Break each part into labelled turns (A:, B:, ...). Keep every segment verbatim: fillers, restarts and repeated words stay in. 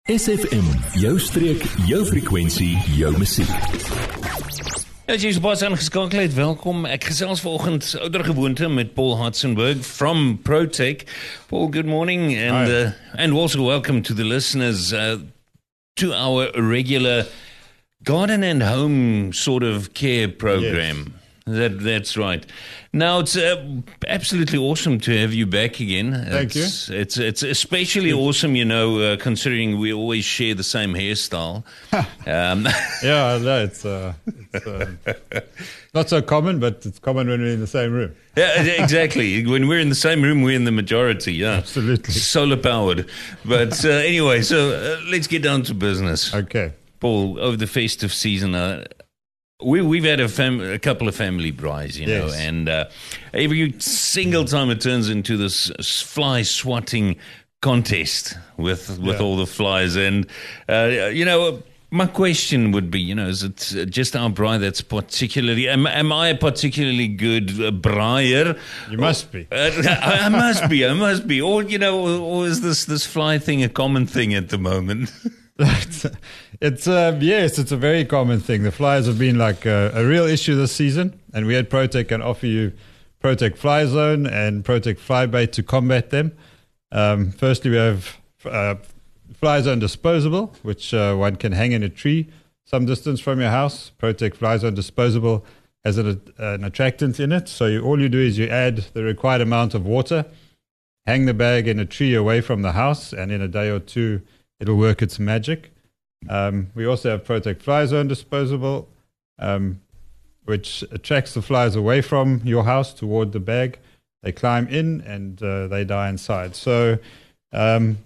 A: S F M, jou streek, jou frekwensie, jou musiek.
B: Ja, jy is baie aangeskakel het. Welkom. Ek gesels vanoggend ouer gewoonte met Paul Hartzenberg from ProTech. Paul, good morning, and uh, and also welcome to the listeners uh, to our regular garden and home sort of care program.
C: Yes.
B: That that's right. Now it's uh, absolutely awesome to have you back again.
C: Thank
B: it's, you. It's it's especially awesome, you know, uh, considering we always share the same hairstyle. um,
C: yeah, no, it's uh, it's uh, not so common, but it's common when we're in the same room.
B: Yeah, exactly. When we're in the same room, we're in the majority. Yeah,
C: absolutely.
B: Solar powered. But uh, anyway, so uh, let's get down to business.
C: Okay,
B: Paul. Over the festive season. Uh, We, we've had a, fam- a couple of family braais, you know,
C: yes.
B: and uh, every single time it turns into this fly swatting contest with with
C: yeah.
B: all the flies. And, uh, you know, my question would be, you know, is it just our braai that's particularly, am, am I a particularly good uh, braaier?
C: You must be.
B: Uh, I, I must be, I must be. Or, you know, or, or is this, this fly thing a common thing at the moment?
C: It's uh, yes, it's a very common thing. The flies have been like a, a real issue this season, and we had ProTech can offer you ProTech Fly Zone and ProTech Fly Bait to combat them. Um, firstly, we have uh, Fly Zone Disposable, which uh, one can hang in a tree some distance from your house. ProTech Fly Zone Disposable has an, an attractant in it, so you, all you do is you add the required amount of water, hang the bag in a tree away from the house, and in a day or two, it'll work its magic. Um, we also have ProTech Fly Zone Disposable, um, which attracts the flies away from your house toward the bag. They climb in and uh, they die inside. So um,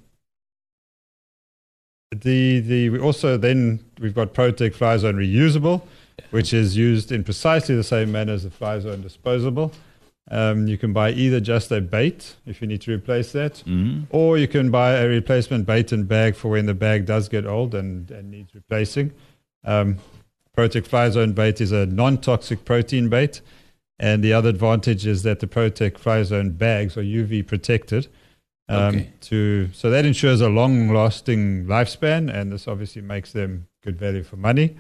C: the the we also then we've got ProTech Fly Zone Reusable, which is used in precisely the same manner as the Fly Zone Disposable. Um, you can buy either just a bait if you need to replace that,
B: Mm-hmm.
C: or you can buy a replacement bait and bag for when the bag does get old and, and needs replacing. Um, ProTech Fly Zone bait is a non-toxic protein bait, and the other advantage is that the ProTech Fly Zone bags are U V protected. Um,
B: Okay.
C: to so that ensures a long-lasting lifespan, and this obviously makes them good value for money.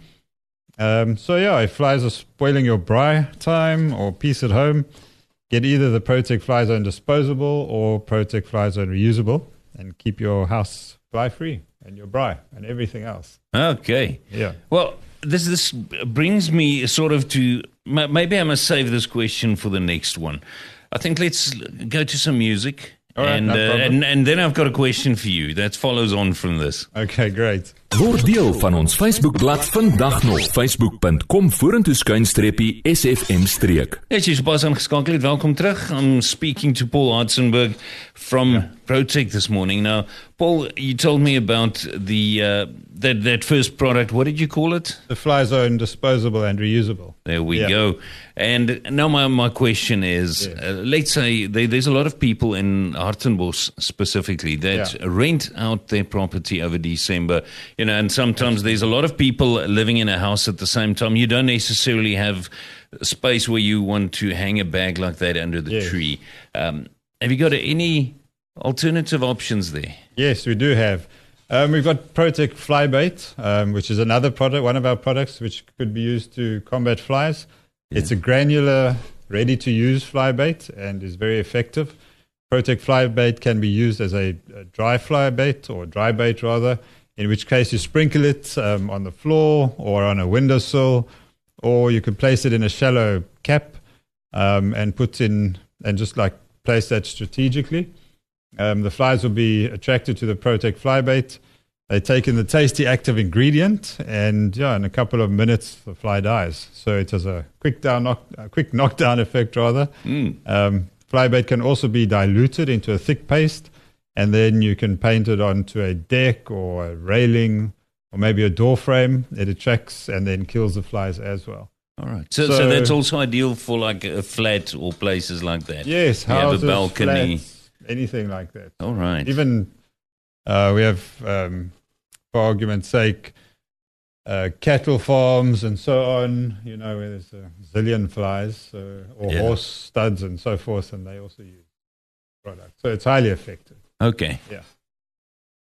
C: Um, so yeah, if flies are spoiling your braai time or peace at home, get either the ProTech Fly Zone Disposable or ProTech Fly Zone Reusable and keep your house fly free and your braai and everything else.
B: Okay.
C: Yeah.
B: Well, this this brings me sort of to, maybe I must save this question for the next one. I think let's go to some music.
C: All right,
B: and,
C: no
B: uh,
C: problem.
B: and and then I've got a question for you that follows on from this.
C: Okay, great.
A: Word deel van ons Facebookblad vandag nog, facebook.com vorentoe skuinstreepie S F M streek.
B: Yes, jy's baie aangeskakel het. Welkom terug. I'm speaking to Paul Hartzenberg from yeah. ProTech this morning. Now, Paul, you told me about the uh, that that first product. What did you call it?
C: The Fly Zone Disposable and Reusable.
B: There we
C: yeah.
B: go. And now my, my question is,
C: yeah.
B: uh, let's say there, there's a lot of people in Hartenbos specifically that
C: yeah.
B: rent out their property over December, you know, and sometimes there's a lot of people living in a house at the same time. You don't necessarily have space where you want to hang a bag like that under the
C: yes.
B: tree. Um, have you got any alternative options there?
C: Yes, we do have. Um, we've got ProTech Fly Bait, um, which is another product, one of our products, which could be used to combat flies. Yeah. It's a granular, ready-to-use fly bait and is very effective. ProTech Fly Bait can be used as a, a dry fly bait or dry bait rather, in which case you sprinkle it um, on the floor or on a windowsill, or you can place it in a shallow cap um, and put in and just like place that strategically. Um, the flies will be attracted to the ProTech Fly Bait. They take in the tasty active ingredient, and yeah, in a couple of minutes the fly dies. So it has a quick down, knock, a quick knockdown effect rather.
B: Mm.
C: Um, fly bait can also be diluted into a thick paste, and then you can paint it onto a deck or a railing or maybe a door frame. It attracts and then kills the flies as well.
B: All right. So,
C: So-
B: so that's also ideal for like a flat or places like that.
C: Yes,
B: You have a
C: houses,
B: balcony.
C: flats, anything like that.
B: All right.
C: Even uh, we have, um, for argument's sake, uh, cattle farms and so on, you know, where there's a zillion flies, uh, or
B: Yeah.
C: horse studs and so forth, and they also use product. So it's highly effective.
B: Okay.
C: Yeah.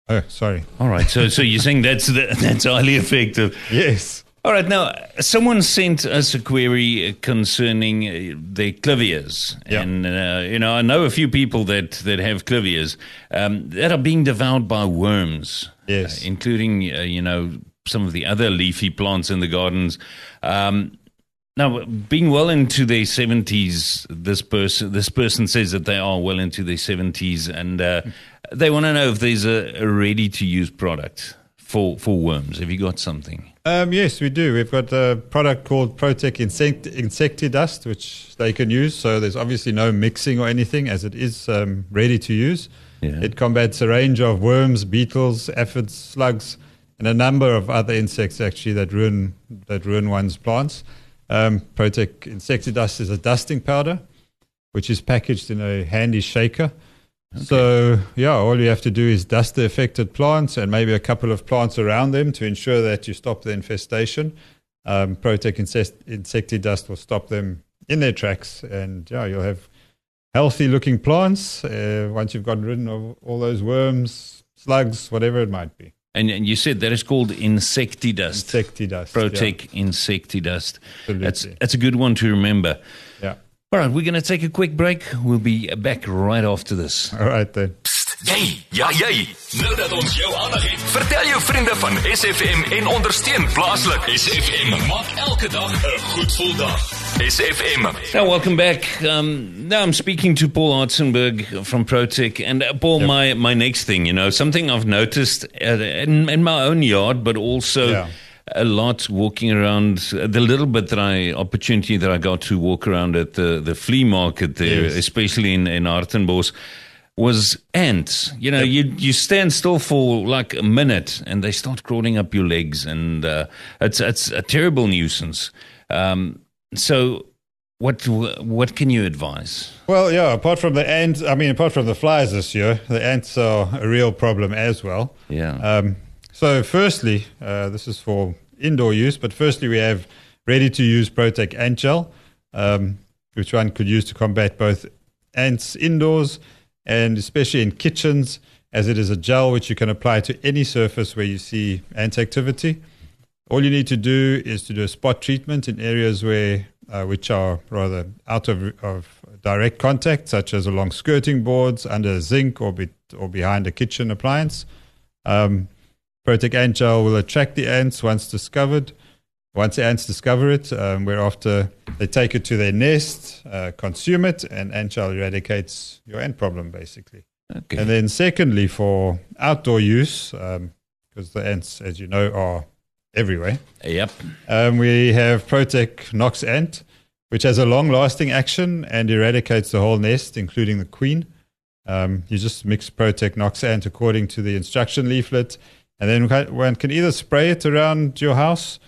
C: Oh, sorry.
B: All right. So, so you're saying that's the, that's highly effective.
C: Yes.
B: All right. Now, someone sent us a query concerning uh, their clivias,
C: Yeah.
B: and uh, you know, I know a few people that that have clivias um, that are being devoured by worms.
C: Yes.
B: uh, including uh, you know, some of the other leafy plants in the gardens. Um, now, being well into their seventies, this person this person says that they are well into their seventies, and uh, they want to know if there's a, a ready-to-use product for for worms. Have you got something?
C: Um, yes, we do. We've got a product called Protec Insect- Insectidust, which they can use. So there's obviously no mixing or anything, as it is um, ready to use.
B: Yeah.
C: It combats a range of worms, beetles, aphids, slugs, and a number of other insects actually that ruin that ruin one's plants. Um, Protec Insectidust is a dusting powder, which is packaged in a handy shaker. Okay. So, yeah, all you have to do is dust the affected plants and maybe a couple of plants around them to ensure that you stop the infestation. Um, Protec Insect- Insectidust will stop them in their tracks, and yeah, you'll have healthy-looking plants uh, once you've gotten rid of all those worms, slugs, whatever it might be.
B: And, and you said that is called Insectidust.
C: Insectidust.
B: Protec
C: yeah.
B: Insectidust.
C: Absolutely.
B: That's that's a good one to remember.
C: Yeah.
B: All right, we're going to take a quick break. We'll be back right after this.
C: All right then.
A: Jy, ja jy. Nou dat ons jou aandag het, vertel jou vriende van S F M en ondersteun plaaslik. S F M maak elke dag 'n goed gevoel dag. S F M.
B: Now, welcome back. Um, now I'm speaking to Paul Hartzenberg from Protec. And uh, Paul,
C: Yep.
B: my, my next thing, you know, something I've noticed uh, in, in my own yard, but also
C: Yeah.
B: a lot walking around, uh, the little bit that I, opportunity that I got to walk around at the, the flea market there,
C: Yes.
B: especially in, in Hartenbos, was ants. You know,
C: Yep.
B: you you stand still for like a minute and they start crawling up your legs, and uh, it's it's a terrible nuisance. Um, so, what what can you advise?
C: Well, yeah, apart from the ants, I mean, apart from the flies this year, the ants are a real problem as well.
B: Yeah.
C: Um, so, firstly, uh, this is for indoor use, but firstly, we have ready-to-use Protec Ant Gel, um, which one could use to combat both ants indoors and especially in kitchens, as it is a gel which you can apply to any surface where you see ant activity. All you need to do is to do a spot treatment in areas where uh, which are rather out of, of direct contact, such as along skirting boards, under a zinc, or be, or behind a kitchen appliance. Um, Protec Ant Gel will attract the ants once discovered. Once the ants discover it, um, whereafter they take it to their nest, uh, consume it, and ant gel eradicates your ant problem, basically.
B: Okay.
C: And then secondly, for outdoor use, because um, the ants, as you know, are everywhere,
B: Yep.
C: um, we have Protec Nox Ant, which has a long-lasting action and eradicates the whole nest, including the queen. Um, you just mix Protec Nox Ant according to the instruction leaflet, and then one can either spray it around your house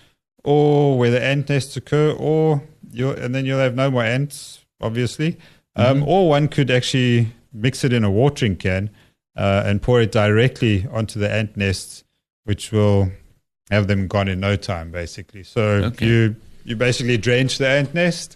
C: or where the ant nests occur, or you'll, and then you'll have no more ants, obviously. Um,
B: Mm-hmm.
C: Or one could actually mix it in a watering can uh, and pour it directly onto the ant nests, which will have them gone in no time, basically. So
B: Okay.
C: you you basically drench the ant nest,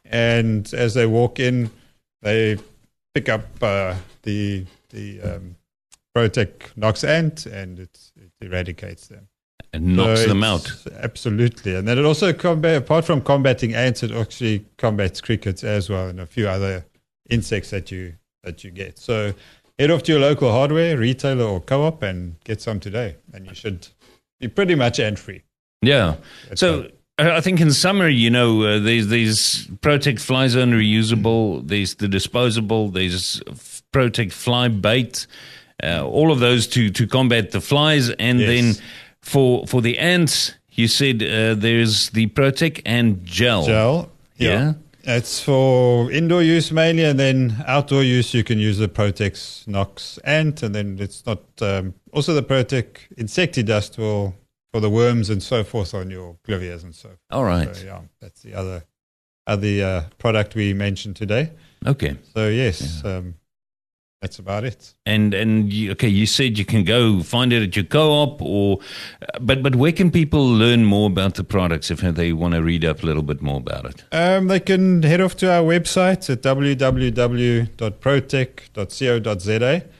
C: and as they walk in, they pick up uh, the the um, Protec Nox Ant, and it, it eradicates them.
B: And knocks
C: So
B: them
C: it's-
B: out.
C: Absolutely. And then it also, combat, apart from combating ants, it actually combats crickets as well, and a few other insects that you that you get. So head off to your local hardware, retailer, or co-op and get some today. And you should be pretty much ant-free.
B: Yeah.
C: That's
B: So
C: right.
B: I I think in summary, you know, uh, there's there's Protec Fly Zone reusable, there's the disposable, there's Protec Fly Bait, uh, all of those to to combat the flies, and
C: Yes.
B: then for for the ants, you said uh, there's the Protec and gel.
C: Gel.
B: Yeah.
C: It's for indoor use mainly, and then outdoor use you can use the Protec Nox Ant, and then it's not um, also the Protec Insectidust will for the worms and so forth on your clivias and so forth.
B: All right.
C: So yeah, that's the other other uh, product we mentioned today.
B: Okay.
C: So yes, um, that's about it.
B: And and you, okay, you said you can go find it at your co-op, or uh, but but where can people learn more about the products if they want to read up a little bit more about it?
C: Um, they can head off to our website at w w w dot protec dot co dot z a,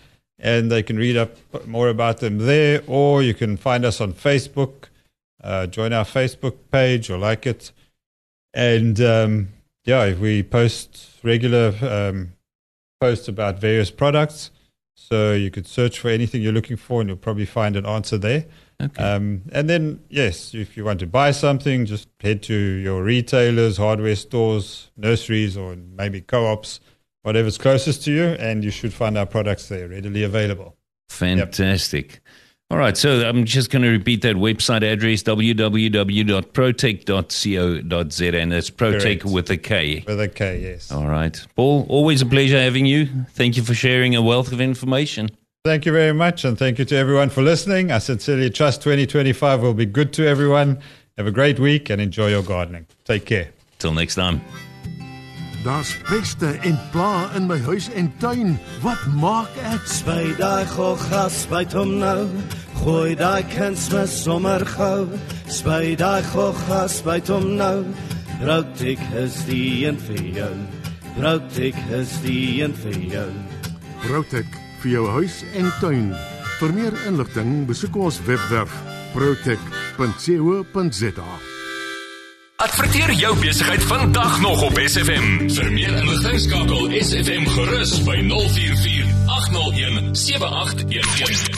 C: and they can read up more about them there, or you can find us on Facebook, uh, join our Facebook page or like it. And um, yeah, we post regular um, posts about various products, so you could search for anything you're looking for and you'll probably find an answer there.
B: Okay.
C: Um, and then, yes, if you want to buy something, just head to your retailers, hardware stores, nurseries, or maybe co-ops, whatever's closest to you, and you should find our products there readily available.
B: Fantastic. Yep. All right, so I'm just going to repeat that website address, w w w dot protec dot co dot z a, and that's Protec
C: Correct.
B: with a K.
C: With a K, yes.
B: All right. Paul, always a pleasure having you. Thank you for sharing a wealth of information.
C: Thank you very much, and thank you to everyone for listening. I sincerely trust twenty twenty-five will be good to everyone. Have a great week and enjoy your gardening. Take care.
B: Till next time.
D: Daar's peste en pla in my huis en tuin. Wat maak ek?
E: Spuit daai gogga, spuit hom nou. Gooi daai kunsmis sommer gou. Spuit daai gogga, spuit hom nou. Protec is die een vir jou. Protec is die een vir jou.
D: Protec vir jou huis en tuin. Vir meer inligting besoek ons webwerf protec punt co punt z a.
A: Adverteer jou besigheid vandag nog op S F M. Vir meer inligting skakel S F M gerus by nul vier vier agt nul een sewe agt een een.